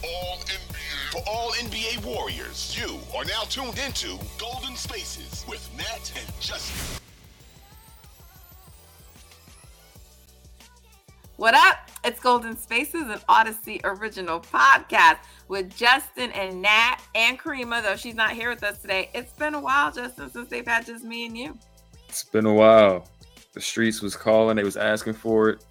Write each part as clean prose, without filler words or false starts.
For all NBA Warriors, you are now tuned into Golden Spaces with Nat and Justin. What up? It's Golden Spaces, an Odyssey original podcast with Justin and Nat and Karima, though she's not here with us today. It's been a while, Justin, since they've had just me and you. It's been a while. The streets was calling. They was asking for it.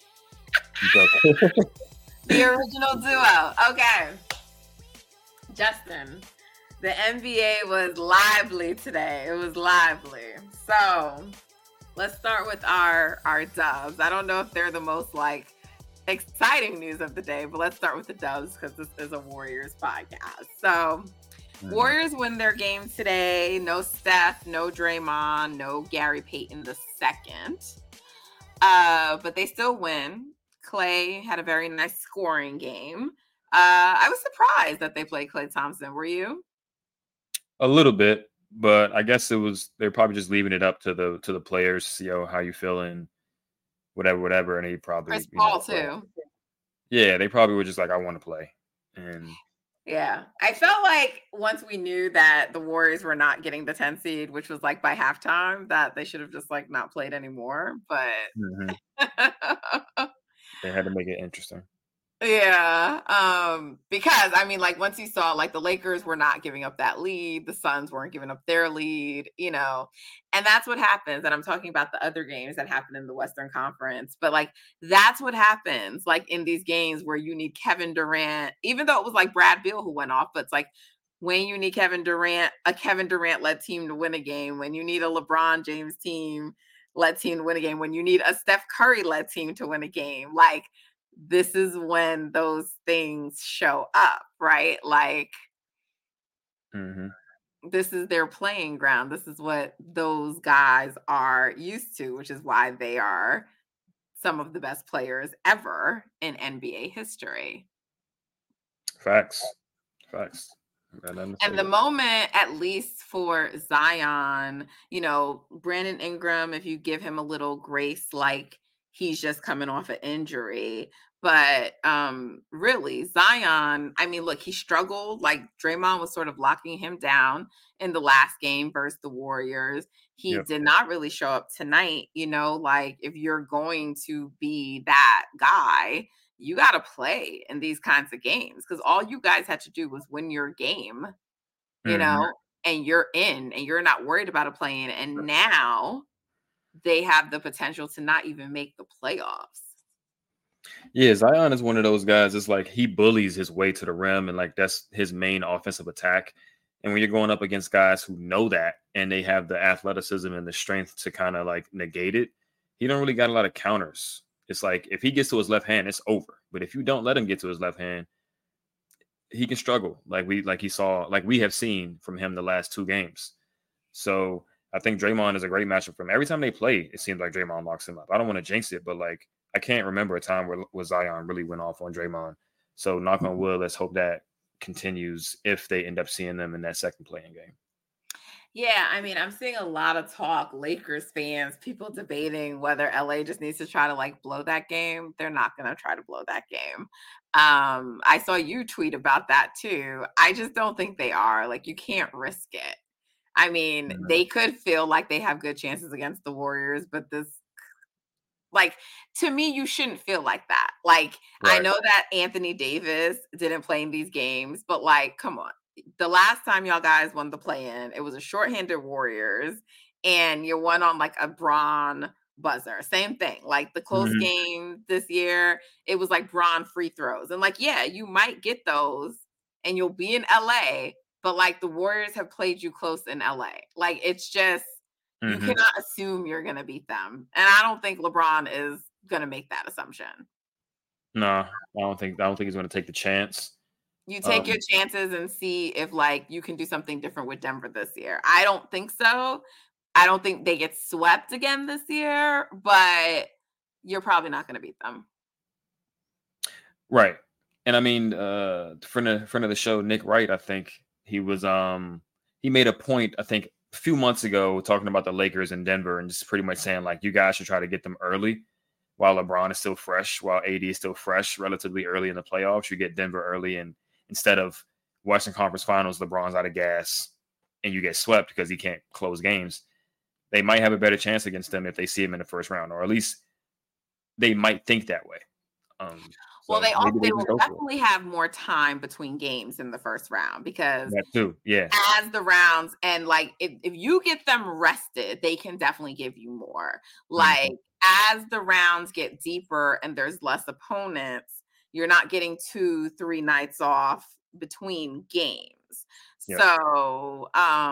The original duo. Okay. Justin, the NBA was lively today. It was lively. So let's start with our dubs. I don't know if they're the most exciting news of the day, but let's start with the dubs because this is a Warriors podcast. So Warriors win their game today. No Steph, no Draymond, no Gary Payton II. But they still win. Klay had a very nice scoring game. I was surprised that they played Klay Thompson. Were you? A little bit, but I guess they're probably just leaving it up to the players, see how you feeling, whatever. And he probably Chris Paul too. Yeah, they probably were just like, I want to play. And yeah, I felt like once we knew that the Warriors were not getting the 10 seed, which was by halftime, that they should have just not played anymore. But they had to make it interesting. Yeah. Because once you saw the Lakers were not giving up that lead, the Suns weren't giving up their lead, and that's what happens. And I'm talking about the other games that happened in the Western Conference, but that's what happens in these games where you need Kevin Durant, even though it was Brad Beal who went off, but it's when you need Kevin Durant led team to win a game, when you need a LeBron James led team to win a game, when you need a Steph Curry led team to win a game, this is when those things show up, right? This is their playing ground. This is what those guys are used to, which is why they are some of the best players ever in NBA history. Facts. And the moment, at least for Zion, Brandon Ingram, if you give him a little grace, he's just coming off an injury. But really, Zion, look, he struggled. Draymond was sort of locking him down in the last game versus the Warriors. He did not really show up tonight. If you're going to be that guy, you got to play in these kinds of games because all you guys had to do was win your game, and you're in and you're not worried about a play-in. And now they have the potential to not even make the playoffs. Yeah, Zion is one of those guys. It's he bullies his way to the rim, and that's his main offensive attack. And when you're going up against guys who know that and they have the athleticism and the strength to kind of negate it, he don't really got a lot of counters. It's if he gets to his left hand, it's over. But if you don't let him get to his left hand, he can struggle. We have seen from him the last two games. So I think Draymond is a great matchup for him. Every time they play, it seems like Draymond locks him up. I don't want to jinx it, but I can't remember a time where Zion really went off on Draymond. So knock on wood, let's hope that continues if they end up seeing them in that second playing game. Yeah, I'm seeing a lot of talk, Lakers fans, people debating whether LA just needs to try to blow that game. They're not going to try to blow that game. I saw you tweet about that too. I just don't think they are. You can't risk it. They could feel like they have good chances against the Warriors, but this, to me, you shouldn't feel like that. Right. I know that Anthony Davis didn't play in these games, but come on. The last time y'all guys won the play-in, it was a shorthanded Warriors, and you won on a Bron buzzer. Same thing. The close game this year, it was Bron free throws. And yeah, you might get those and you'll be in LA, but the Warriors have played you close in LA. It's just, you cannot assume you're going to beat them. And I don't think LeBron is going to make that assumption. No, I don't think he's going to take the chance. You take your chances and see if you can do something different with Denver this year. I don't think so. I don't think they get swept again this year, but you're probably not going to beat them. Right. And friend of the show, Nick Wright, I think he was he made a point, I think a few months ago, talking about the Lakers in Denver and just pretty much saying you guys should try to get them early while LeBron is still fresh, while AD is still fresh, relatively early in the playoffs. You get Denver early and instead of Western Conference Finals, LeBron's out of gas and you get swept because he can't close games. They might have a better chance against them if they see him in the first round, or at least they might think that way. Well, So maybe they they will just go for it. definitely have more time between games in the first round because That too, yeah. as the rounds and like if you get them rested, they can definitely give you more. Like as the rounds get deeper and there's less opponents, you're not getting 2-3 nights off between games. Yep. So,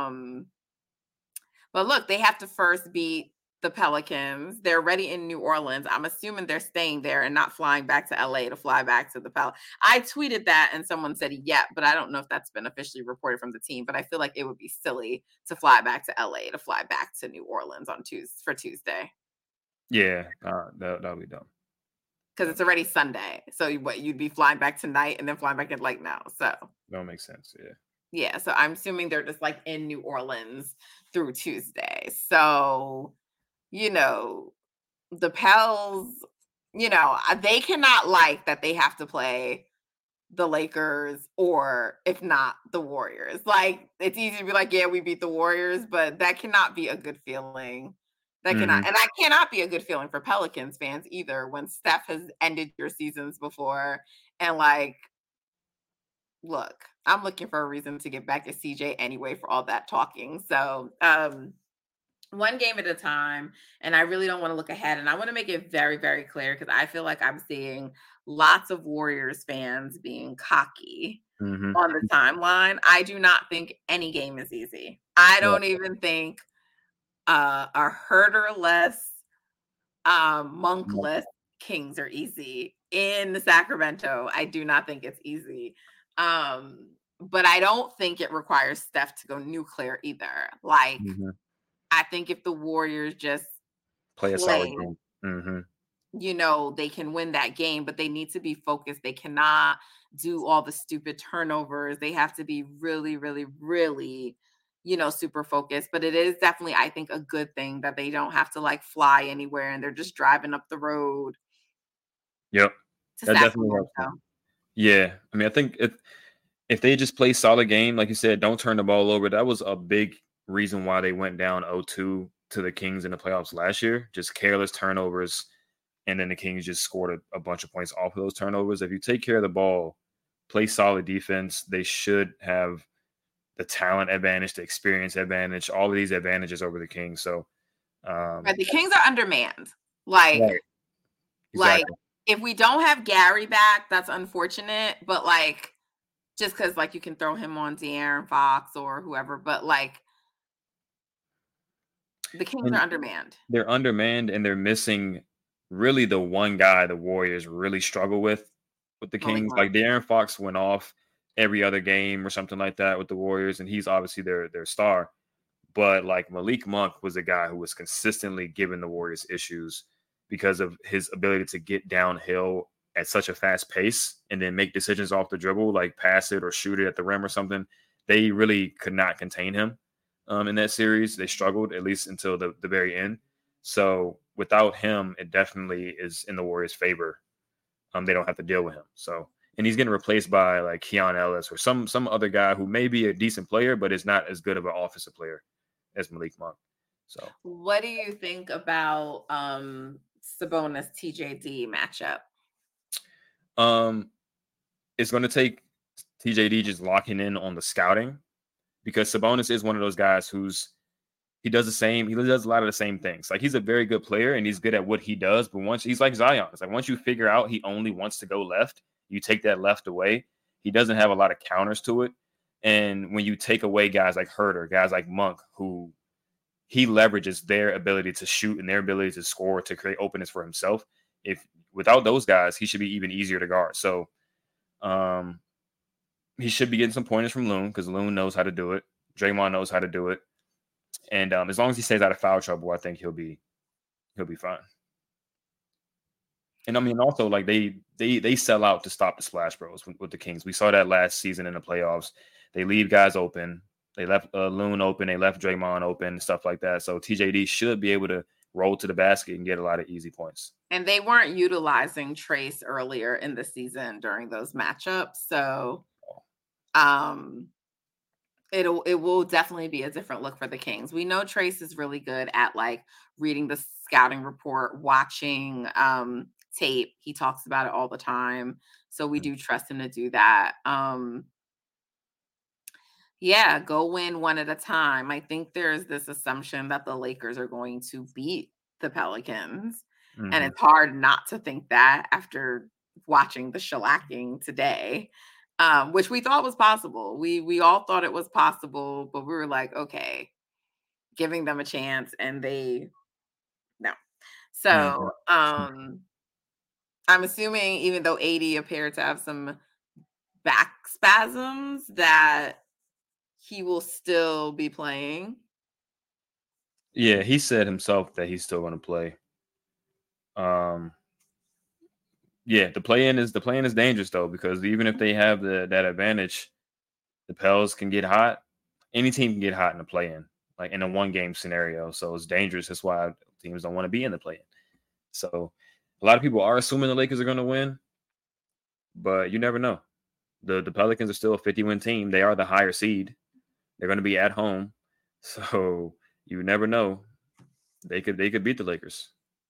but look, they have to first beat the Pelicans. They're already in New Orleans. I'm assuming they're staying there and not flying back to LA to fly back to the Pelicans. I tweeted that and someone said, yeah, but I don't know if that's been officially reported from the team, but I feel like it would be silly to fly back to LA to fly back to New Orleans on Tuesday. Yeah, that'll be dumb. Because it's already Sunday. So you'd be flying back tonight and then flying back at like now. So that makes sense. Yeah. Yeah. So I'm assuming they're just like in New Orleans through Tuesday. So the Pels, they cannot like that they have to play the Lakers or if not the Warriors. Like it's easy to be like, yeah, we beat the Warriors, but that cannot be a good feeling. That cannot, and that cannot be a good feeling for Pelicans fans either when Steph has ended your seasons before. And like, look, I'm looking for a reason to get back at CJ anyway for all that talking. So, one game at a time, and I really don't want to look ahead. And I want to make it very, very clear because I feel like I'm seeing lots of Warriors fans being cocky on the timeline. I do not think any game is easy. I don't even think a Herter-less, Monk-less Kings are easy in Sacramento. I do not think it's easy. But I don't think it requires Steph to go nuclear either. Like, I think if the Warriors just play a solid game, they can win that game, but they need to be focused. They cannot do all the stupid turnovers. They have to be really, really, really, super focused. But it is definitely, I think, a good thing that they don't have to like fly anywhere and they're just driving up the road. Yep. That definitely helps them. Yeah. I mean, I think if they just play solid game, like you said, don't turn the ball over. That was a big reason why they went down 0-2 to the Kings in the playoffs last year. Just careless turnovers, and then the Kings just scored a bunch of points off of those turnovers. If you take care of the ball, play solid defense, they should have the talent advantage, the experience advantage, all of these advantages over the Kings. So the Kings are undermanned. Like, like if we don't have Gary back, that's unfortunate. But like, just because like you can throw him on De'Aaron Fox or whoever, but like the Kings are undermanned. They're undermanned, and they're missing really the one guy the Warriors really struggle with the Kings. Like De'Aaron Fox went off every other game or something like that with the Warriors, and he's obviously their star. But like Malik Monk was a guy who was consistently giving the Warriors issues because of his ability to get downhill at such a fast pace and then make decisions off the dribble, like pass it or shoot it at the rim or something. They really could not contain him in that series. They struggled at least until the very end. So without him, it definitely is in the Warriors' favor. They don't have to deal with him. So, and he's getting replaced by like Keon Ellis or some other guy who may be a decent player, but is not as good of an offensive player as Malik Monk. So, what do you think about Sabonis TJD matchup? It's going to take TJD just locking in on the scouting, because Sabonis is one of those guys he does a lot of the same things. Like, he's a very good player and he's good at what he does. But once he's like Zion, it's like once you figure out he only wants to go left, you take that left away. He doesn't have a lot of counters to it. And when you take away guys like Herter, guys like Monk, who he leverages their ability to shoot and their ability to score to create openness for himself. If without those guys, he should be even easier to guard. So he should be getting some pointers from Loon, because Loon knows how to do it. Draymond knows how to do it. And as long as he stays out of foul trouble, I think he'll be fine. And I mean, also, like they sell out to stop the Splash Bros with the Kings. We saw that last season in the playoffs. They leave guys open. They left Loon open. They left Draymond open, stuff like that. So TJD should be able to roll to the basket and get a lot of easy points. And they weren't utilizing Trace earlier in the season during those matchups. So Um, it will definitely be a different look for the Kings. We know Trace is really good at like reading the scouting report, watching tape. He talks about it all the time. So we do trust him to do that. Yeah, go win one at a time. I think there's this assumption that the Lakers are going to beat the Pelicans. And Mhm. it's hard not to think that after watching the shellacking today, which we thought was possible. We all thought it was possible, but we were like, okay, giving them a chance, and they no. Mhm. So I'm assuming even though 80 appeared to have some back spasms, that he will still be playing. Yeah, he said himself that he's still going to play. Um, yeah, the play-in is dangerous though, because even if they have that advantage, the Pels can get hot. Any team can get hot in the play-in, like in a one-game scenario. So it's dangerous. That's why teams don't want to be in the play-in. So a lot of people are assuming the Lakers are going to win, but you never know. The Pelicans are still a 50-win team. They are the higher seed. They're going to be at home, so you never know. They could beat the Lakers.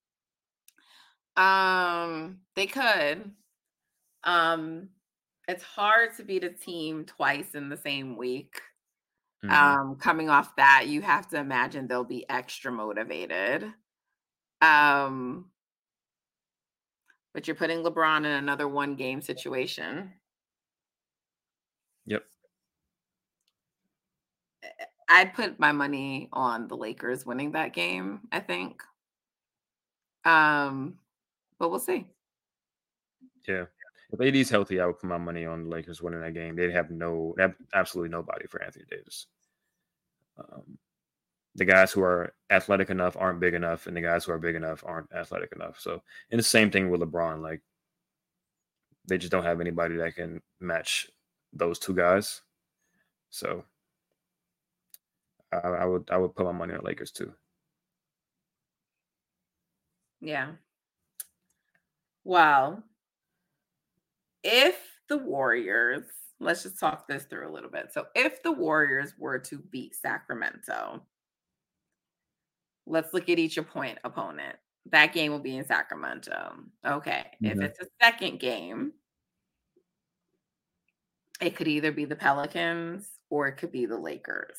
They could. Um, it's hard to beat a team twice in the same week. Hmm. Coming off that, you have to imagine they'll be extra motivated. Um, but you're putting LeBron in another one game situation. Yep. I'd put my money on the Lakers winning that game, I think. Um, but we'll see. Yeah. If AD's healthy, I would put my money on the Lakers winning that game. They have absolutely nobody for Anthony Davis. Um, the guys who are athletic enough aren't big enough, and the guys who are big enough aren't athletic enough. So, and the same thing with LeBron. Like they just don't have anybody that can match those two guys. So, I would put my money on Lakers too. Yeah. Well, if the Warriors, let's just talk this through a little bit. So, if the Warriors were to beat Sacramento, let's look at each opponent. That game will be in Sacramento. Okay. If Mhm. it's a second game, it could either be the Pelicans or it could be the Lakers.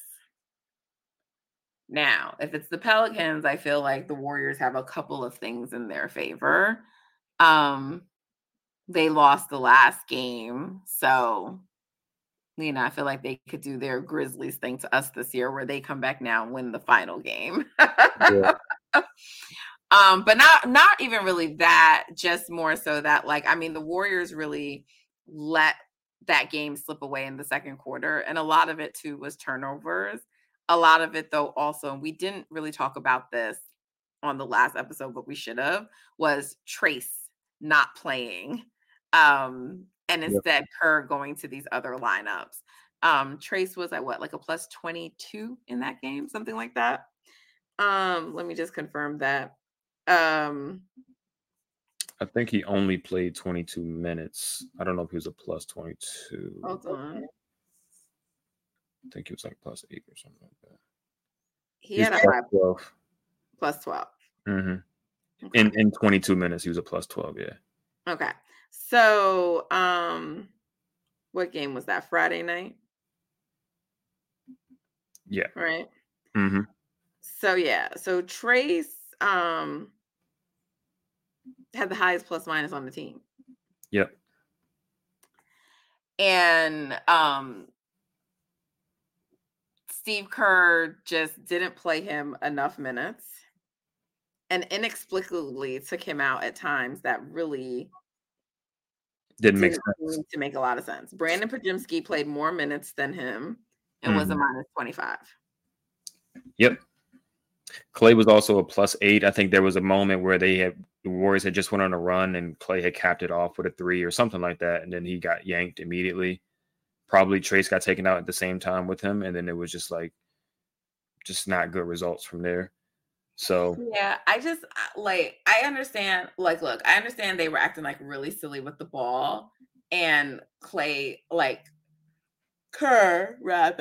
Now, if it's the Pelicans, I feel like the Warriors have a couple of things in their favor. Um, they lost the last game, so I feel like they could do their Grizzlies thing to us this year where they come back now and win the final game. Yeah. But not even really that, just more so that like I mean the Warriors really let that game slip away in the second quarter, and a lot of it too was turnovers. A lot of it though also, and we didn't really talk about this on the last episode, but we should have, was Trace not playing. And Yep. instead Kerr going to these other lineups. Trace was at what, like a plus 22 in that game, something like that. Let me just confirm that. Um, I think he only played 22 minutes. I don't know if he was a plus 22. hold on. I think he was like plus 8 or something like that. He He was had a plus high 12. plus 12. Hmm. Okay. In 22 minutes, he was a plus 12. Yeah. Okay. So, what game was that? Friday night, Yeah. right? Hmm. So yeah. So Trace had the highest plus minus on the team. Yep. And Steve Kerr just didn't play him enough minutes and inexplicably took him out at times that really Didn't make didn't sense. seem to make a lot of sense. Brandon Pajimski played more minutes than him and was a Mhm. minus 25. Yep. Clay was also a plus 8. I think there was a moment where the Warriors had just went on a run and Clay had capped it off with a 3 or something like that, and then he got yanked immediately. Probably Trace got taken out at the same time with him, and then it was just not good results from there. So Yeah, I just like I understand. Like, look, I understand they were acting like really silly with the ball, and Clay, like Kerr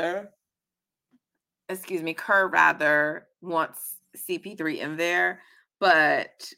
rather wants CP3 in there, but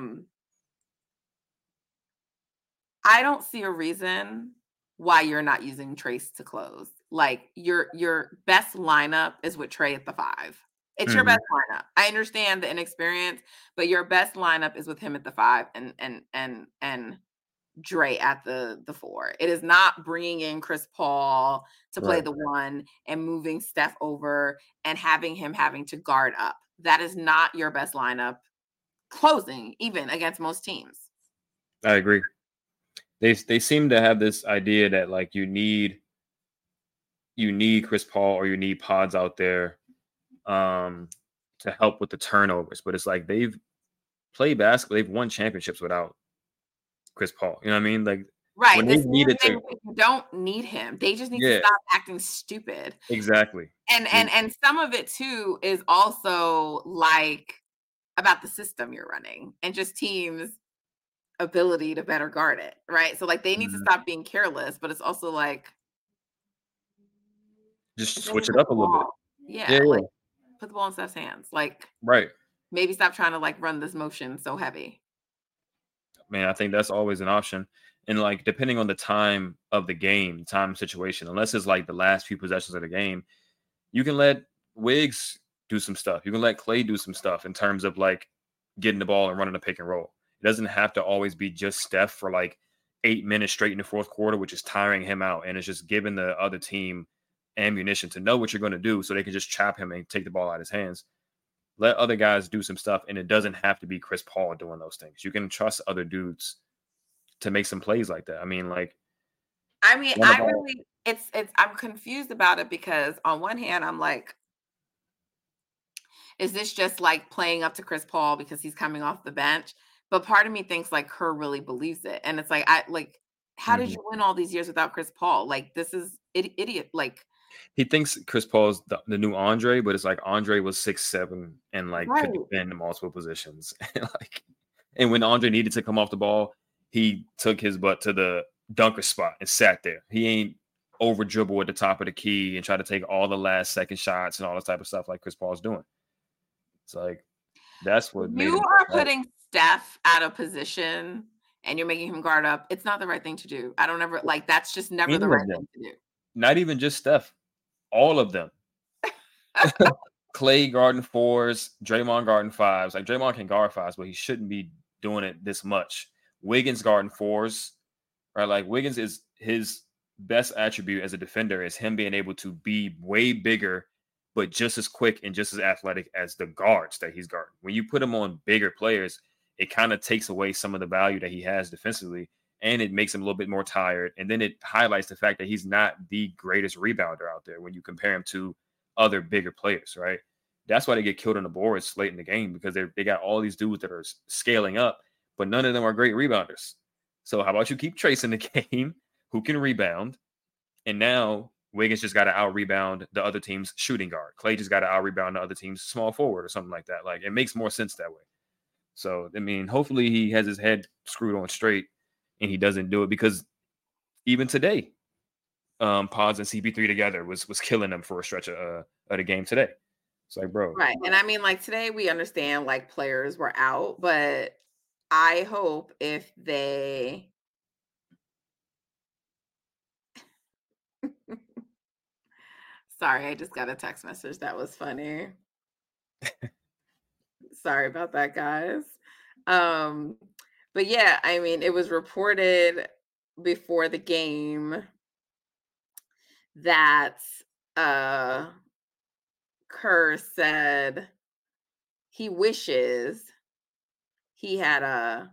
I don't see a reason why you're not using Trace to close. Like your best lineup is with Trey at the 5. It's your best lineup. I understand the inexperience, but your best lineup is with him at the 5 and Dre at the 4. It is not bringing in Chris Paul to play the 1 and moving Steph over and having him having to guard up. That is not your best lineup closing, even against most teams. I agree. They seem to have this idea that like you need Chris Paul or you need pods out there to help with the turnovers, but it's like they've played basketball, they've won championships without Chris Paul. You know what I mean? Like right. When they needed to, you don't need him. They just need to stop acting stupid. Exactly. And some of it too is also like about the system you're running and just teams' ability to better guard it, right? So like they need to stop being careless, but it's also like just switch it up a little bit. Yeah, like put the ball in Steph's hands. Like maybe stop trying to like run this motion so heavy. Man, I think that's always an option. And like depending on the time of the game, time situation, unless it's like the last few possessions of the game, you can let Wiggs do some stuff. You can let Clay do some stuff in terms of like getting the ball and running a pick and roll. It doesn't have to always be just Steph for like 8 minutes straight in the fourth quarter, which is tiring him out. And it's just giving the other team ammunition to know what you're going to do so they can just chop him and take the ball out of his hands. Let other guys do some stuff, and it doesn't have to be Chris Paul doing those things. You can trust other dudes to make some plays like that. I mean, I'm confused about it because on one hand, I'm like, is this just like playing up to Chris Paul because he's coming off the bench? But part of me thinks like Kerr really believes it. And it's like, how did you win all these years without Chris Paul? Like, this is idiot. Like, he thinks Chris Paul's the new Andre, but it's like Andre was 6'7" and like could defend in multiple positions. And when Andre needed to come off the ball, he took his butt to the dunker spot and sat there. He ain't over dribble at the top of the key and try to take all the last second shots and all this type of stuff like Chris Paul's doing. It's like that's what you are putting Steph out of position and you're making him guard up. It's not the right thing to do. I don't ever like that's just never the right thing to do. Not even just Steph. All of them. Clay guarding 4s, Draymond guarding 5s. Like Draymond can guard 5s, but he shouldn't be doing it this much. Wiggins guarding 4s, right? Like Wiggins is his best attribute as a defender is him being able to be way bigger, but just as quick and just as athletic as the guards that he's guarding. When you put him on bigger players, it kind of takes away some of the value that he has defensively. And it makes him a little bit more tired. And then it highlights the fact that he's not the greatest rebounder out there when you compare him to other bigger players, right? That's why they get killed on the boards late in the game because they got all these dudes that are scaling up, but none of them are great rebounders. So how about you keep Trace in the game who can rebound? And now Wiggins just got to out-rebound the other team's shooting guard. Clay just got to out-rebound the other team's small forward or something like that. Like, it makes more sense that way. So, I mean, hopefully he has his head screwed on straight and he doesn't do it because even today, Pods and CP3 together was killing them for a stretch of the game today. It's like, bro. Right. And I mean, like today we understand like players were out, but I hope if they Sorry, I just got a text message. That was funny. Sorry about that, guys. But yeah, I mean, it was reported before the game that Kerr said he wishes he had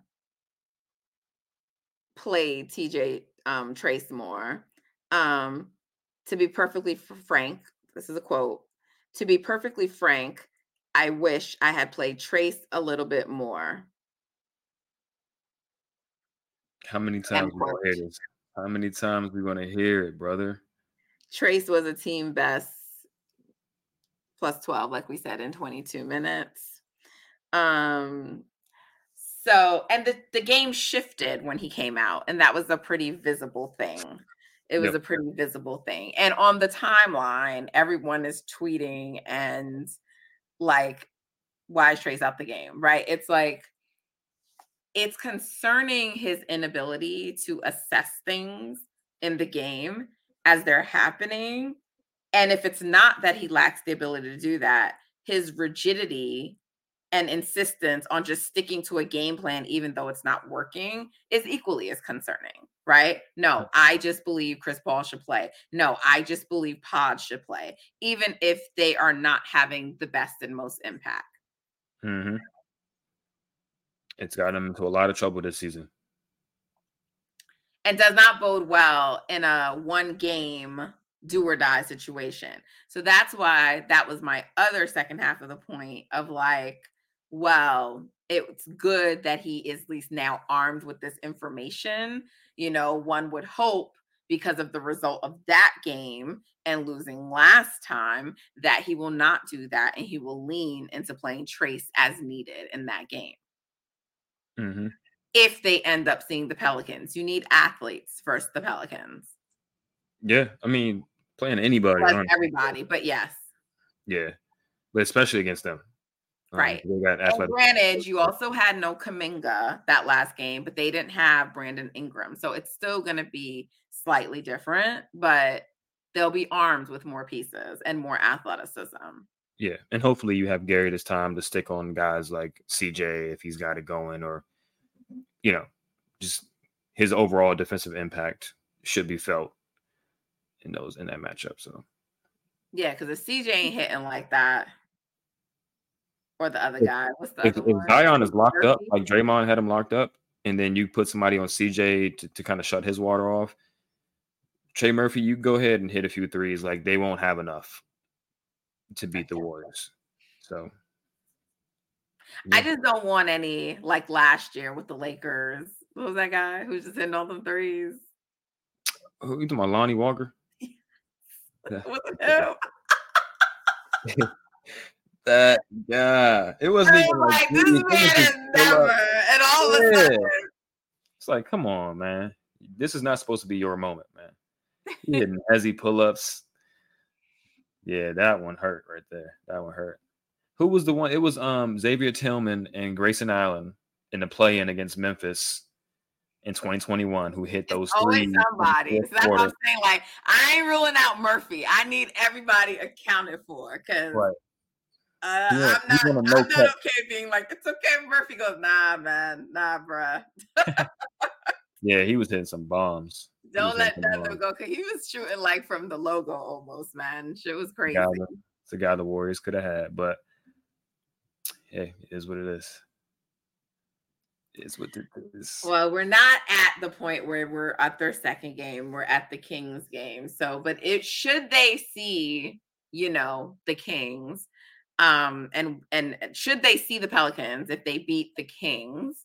played TJ Trace more. To be perfectly frank, this is a quote. To be perfectly frank, I wish I had played Trace a little bit more. How many times we gonna hear this? How many times we gonna hear it, brother? Trace was a team best plus 12, like we said, in 22 minutes. So, and the game shifted when he came out, and that was a pretty visible thing. It was Yep. a pretty visible thing. And on the timeline, everyone is tweeting and like, why is Trace out the game? Right. It's like, it's concerning his inability to assess things in the game as they're happening. And if it's not that he lacks the ability to do that, his rigidity and insistence on just sticking to a game plan, even though it's not working, is equally as concerning, right? No, I just believe Chris Paul should play. No, I just believe Pod should play, even if they are not having the best and most impact. Mm-hmm. It's gotten him into a lot of trouble this season. And does not bode well in a one game do or die situation. So that's why that was my other second half of the point of like, well, it's good that he is at least now armed with this information. You know, one would hope because of the result of that game and losing last time that he will not do that and he will lean into playing Trace as needed in that game. Mm-hmm. If they end up seeing the Pelicans. You need athletes versus the Pelicans. Yeah, I mean, playing anybody. Like everybody, but yes. Yeah, but especially against them. Right. They got and granted, you also had no Kuminga that last game, but they didn't have Brandon Ingram. So it's still going to be slightly different, but they'll be armed with more pieces and more athleticism. Yeah, and hopefully you have Gary this time to stick on guys like CJ if he's got it going, or you know, just his overall defensive impact should be felt in that matchup. So yeah, because if CJ ain't hitting like that, or the other guy, what's the other one? If Zion is locked up, like Draymond had him locked up, and then you put somebody on CJ to kind of shut his water off, Trey Murphy, you go ahead and hit a few threes. Like they won't have enough to beat the Warriors. So I just don't want any like last year with the Lakers. What was that guy who's just hitting all them threes? Who you talking about, Lonnie Walker? Was it him? That it wasn't even like this man is never, and all of a sudden, it's like, come on, man, this is not supposed to be your moment, man. He hitting hezzy pull-ups. Yeah, that one hurt right there. That one hurt. Who was the one? It was Xavier Tillman and Grayson Allen in the play-in against Memphis in 2021 who hit those always somebody. So that's what I'm saying. Like, I ain't ruling out Murphy. I need everybody accounted for because. Right. I'm not okay being like, it's okay. Murphy goes, nah, man. Nah, bruh. Yeah, he was hitting some bombs. Don't let Thunder go, because he was shooting like from the logo almost, man. Shit was crazy. It's a guy the Warriors could have had, but hey, it is what it is. It's what it is. Well, we're not at the point where we're at their second game. We're at the Kings game. So, but should they see, the Kings, and should they see the Pelicans if they beat the Kings,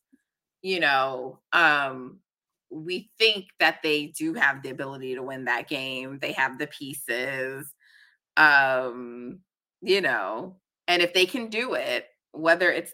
we think that they do have the ability to win that game. They have the pieces, and if they can do it, whether it's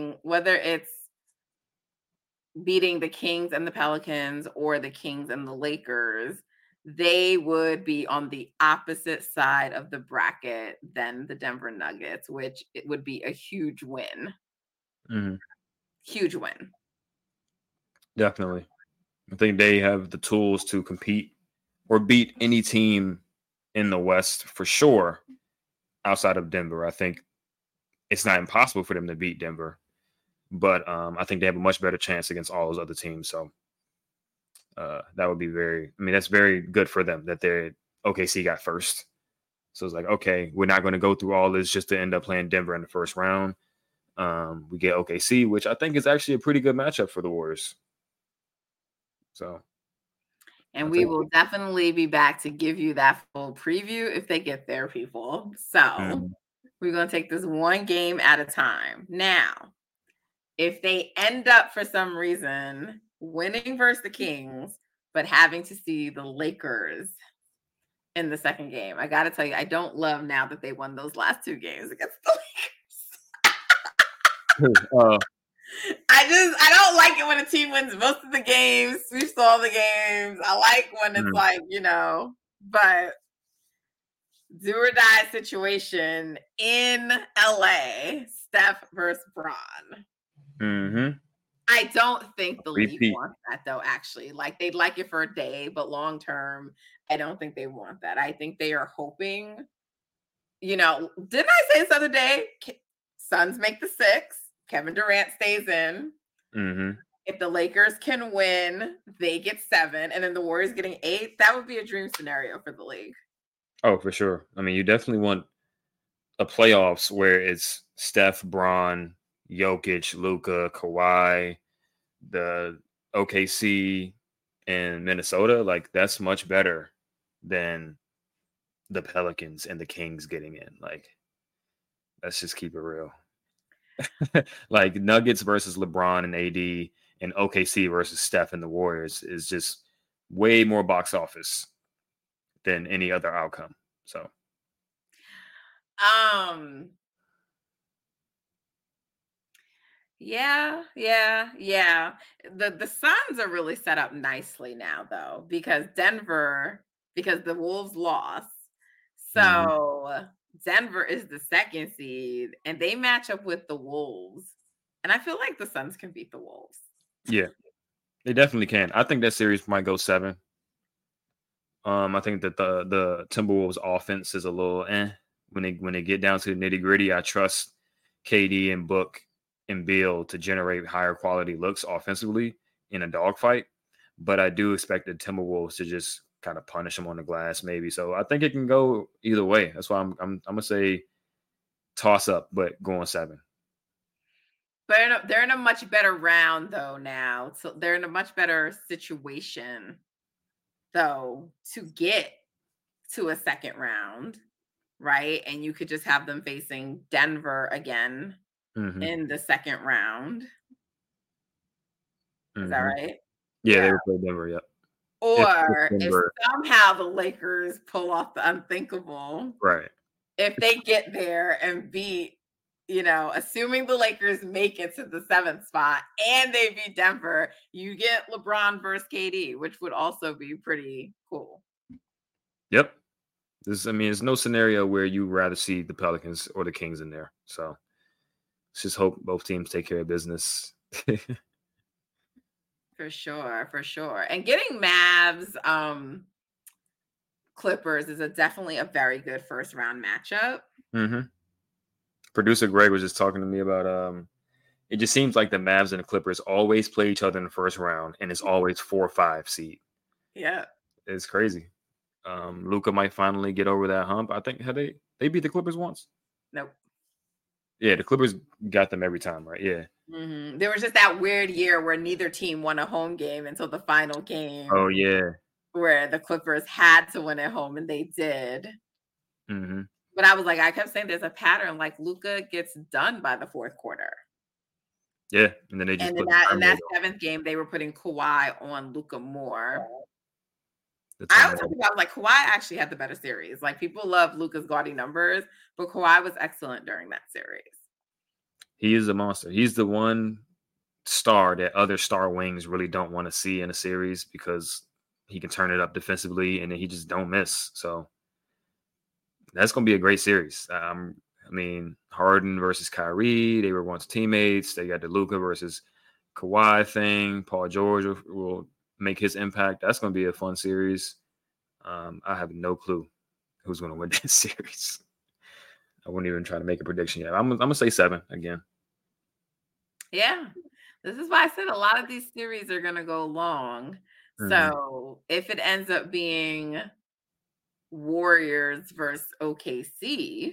beating the Kings and the Pelicans or the Kings and the Lakers, they would be on the opposite side of the bracket than the Denver Nuggets, which it would be a huge win. Mm-hmm. Huge win. Definitely. I think they have the tools to compete or beat any team in the West for sure outside of Denver. I think it's not impossible for them to beat Denver, but I think they have a much better chance against all those other teams. So that would be that's very good for them that OKC got first. So it's like, okay, we're not going to go through all this just to end up playing Denver in the first round. We get OKC, which I think is actually a pretty good matchup for the Warriors. So, and we will definitely be back to give you that full preview if they get there, people. So we're going to take this one game at a time. Now, if they end up for some reason winning versus the Kings, but having to see the Lakers in the second game, I got to tell you, I don't love now that they won those last two games against the Lakers. I don't like it when a team wins most of the games, sweeps all the games. I like when it's Mm. like, but do or die situation in LA, Steph versus Bron. Mm-hmm. I don't think the league Repeat. wants that though, actually. Like they'd like it for a day, but long term, I don't think they want that. I think they are hoping, didn't I say this other day? Suns make the 6, Kevin Durant stays in. Mm-hmm. If the Lakers can win, they get 7, and then the Warriors getting 8. That would be a dream scenario for the league. Oh, for sure. I mean, you definitely want a playoffs where it's Steph, Braun, Jokic, Luka, Kawhi, the OKC, and Minnesota. Like that's much better than the Pelicans and the Kings getting in. Like, let's just keep it real. Like Nuggets versus LeBron and AD and OKC versus Steph and the Warriors is just way more box office than any other outcome. So, Um, yeah. The Suns are really set up nicely now though, because the Wolves lost. mhm. So Denver is the 2nd seed and they match up with the Wolves. And I feel like the Suns can beat the Wolves. Yeah, they definitely can. I think that series might go 7. I think that the Timberwolves offense is a little when they get down to the nitty gritty. I trust KD and Book and Beal to generate higher quality looks offensively in a dogfight, but I do expect the Timberwolves to just kind of punish them on the glass, maybe. So I think it can go either way. That's why I'm gonna say toss up, but going 7. But they're in a much better round though now. So they're in a much better situation though to get to a second round, right? And you could just have them facing Denver again Mm-hmm. in the second round. Is that Mm-hmm. right? Yeah, they Yeah. would play Denver. Yep. If Or if Denver, somehow the Lakers pull off the unthinkable, right? if they get there and beat, assuming the Lakers make it to the 7th spot and they beat Denver, you get LeBron versus KD, which would also be pretty cool. Yep. I mean, there's no scenario where you rather see the Pelicans or the Kings in there. So let's just hope both teams take care of business. For sure, for sure. And getting Mavs Clippers is definitely a very good first round matchup. hmm Producer Greg was just talking to me about it just seems like the Mavs and the Clippers always play each other in the first round, and it's always 4 or 5 seed. Yeah. It's crazy. Luca might finally get over that hump. I think had they beat the Clippers once. Nope. Yeah, the Clippers got them every time, right? Yeah. There was just that weird year where neither team won a home game until the final game, Oh yeah. where the Clippers had to win at home and they did. hmm But I kept saying there's a pattern. Like Luca gets done by the 4th quarter, Yeah, and then they just and in put the that Terminator on. 7th game, they were putting Kawhi on Luca more. The I was Terminator. talking about like Kawhi actually had the better series. Like people love Luca's gaudy numbers, but Kawhi was excellent during that series. He is a monster. He's the one star that other star wings really don't want to see in a series because he can turn it up defensively and then he just don't miss. So that's going to be a great series. I mean, Harden versus Kyrie, they were once teammates. They got the Luka versus Kawhi thing. Paul George will make his impact. That's going to be a fun series. I have no clue who's going to win that series. I wouldn't even try to make a prediction yet. I'm going to say 7 again. Yeah. This is why I said a lot of these series are going to go long. Mhm. So if it ends up being Warriors versus OKC,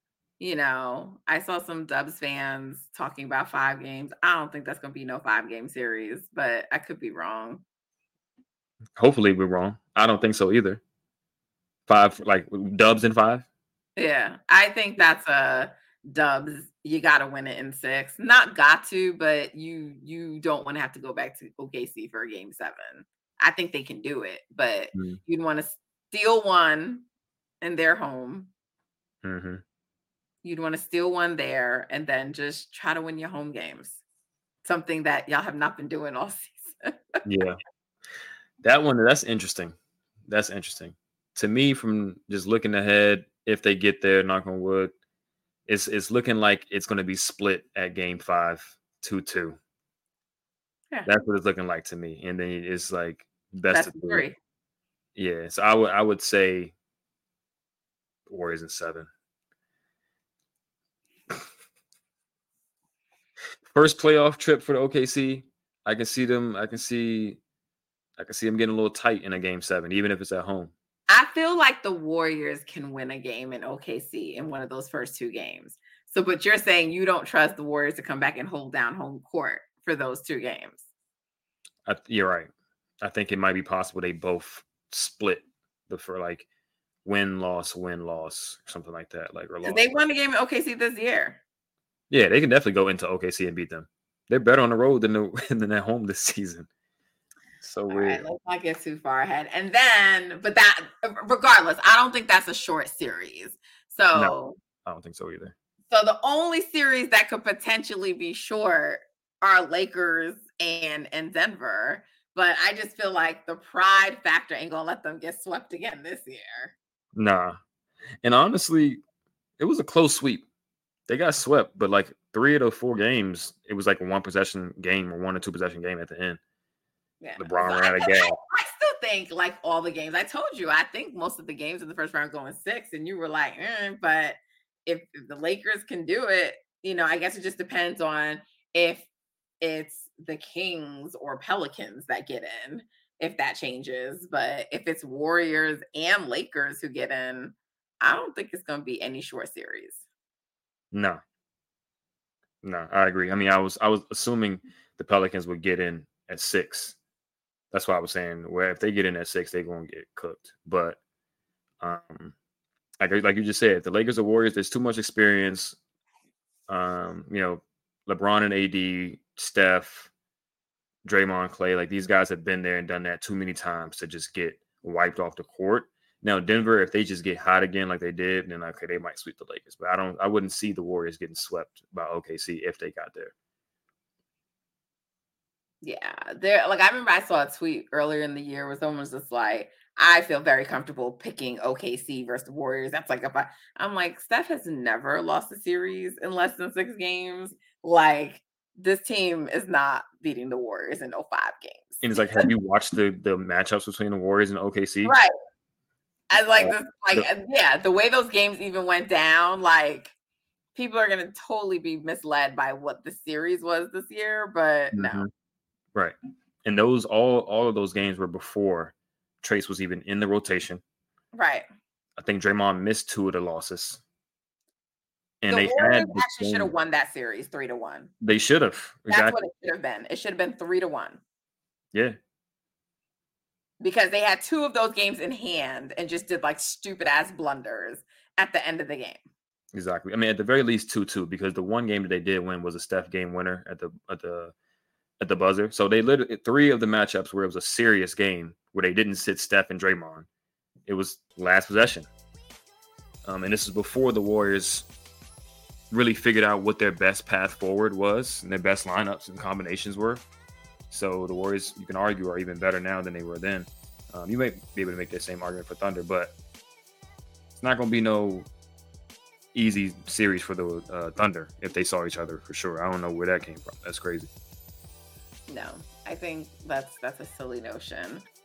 I saw some Dubs fans talking about 5 games. I don't think that's going to be no 5-game series, but I could be wrong. Hopefully we're wrong. I don't think so either. 5, like Dubs in 5. Yeah, I think that's a Dubs. You got to win it in 6. Not got to, but you don't want to have to go back to OKC for a game 7. I think they can do it, but Mhm. you'd want to steal one in their home. Mm-hmm. You'd want to steal one there and then just try to win your home games. something that y'all have not been doing all season. Yeah. That's interesting. That's interesting. To me, from just looking ahead, if they get there, knock on wood, it's looking like it's going to be split at game 5, 2-2. Yeah. That's what it's looking like to me. And then it's like best of 3. 3. Yeah. So I would say Warriors in 7. First playoff trip for the OKC. I can see them getting a little tight in a game 7, even if it's at home. I feel like the Warriors can win a game in OKC in one of those first 2 games. So, but you're saying you don't trust the Warriors to come back and hold down home court for those 2 games. You're right. I think it might be possible they both split for like win loss, something like that. Like, or loss. They won a game in OKC this year. Yeah, they can definitely go into OKC and beat them. They're better on the road than at home this season. So weird. Right, let's not get too far ahead. And then, but that regardless, I don't think that's a short series. So no, I don't think so either. So the only series that could potentially be short are Lakers and Denver. But I just feel like the pride factor ain't gonna let them get swept again this year. Nah. And honestly, it was a close sweep. They got swept, but like 3 of the 4 games, it was like a 1 possession game or 1 or 2 possession game at the end. Yeah. LeBron ran out of gas. I still think like all the games. I told you, I think most of the games in the first round going 6, and you were like, but if the Lakers can do it, I guess it just depends on if it's the Kings or Pelicans that get in, if that changes. But if it's Warriors and Lakers who get in, I don't think it's going to be any short series. No, I agree. I mean, I was assuming the Pelicans would get in at 6. That's why I was saying, well, if they get in at 6, they're going to get cooked. But like you just said, the Lakers or Warriors, there's too much experience. LeBron and AD, Steph, Draymond, Clay, like these guys have been there and done that too many times to just get wiped off the court. Now, Denver, if they just get hot again like they did, then okay, they might sweep the Lakers. But I wouldn't see the Warriors getting swept by OKC if they got there. Yeah, I remember I saw a tweet earlier in the year where someone was just like, I feel very comfortable picking OKC versus the Warriors. That's like I'm like, Steph has never lost a series in less than 6 games. Like, this team is not beating the Warriors in 5 games. And it's like, have you watched the matchups between the Warriors and OKC? Right. As the way those games even went down, like people are gonna totally be misled by what the series was this year, but no. Right. And those all of those games were before Trace was even in the rotation. Right. I think Draymond missed 2 of the losses. And the Warriors actually should have won that series 3-1. They should have. Exactly. That's what it should have been. It should have been 3-1. Yeah. Because they had 2 of those games in hand and just did like stupid ass blunders at the end of the game. Exactly. I mean, at the very least 2-2, because the one game that they did win was a Steph game winner at the buzzer. So they literally 3 of the matchups where it was a serious game where they didn't sit Steph and Draymond. It was last possession. And this is before the Warriors really figured out what their best path forward was and their best lineups and combinations were. So the Warriors, you can argue, are even better now than they were then. You may be able to make that same argument for Thunder, but it's not going to be no easy series for the Thunder if they saw each other, for sure. I don't know where that came from. That's crazy. No, I think that's a silly notion.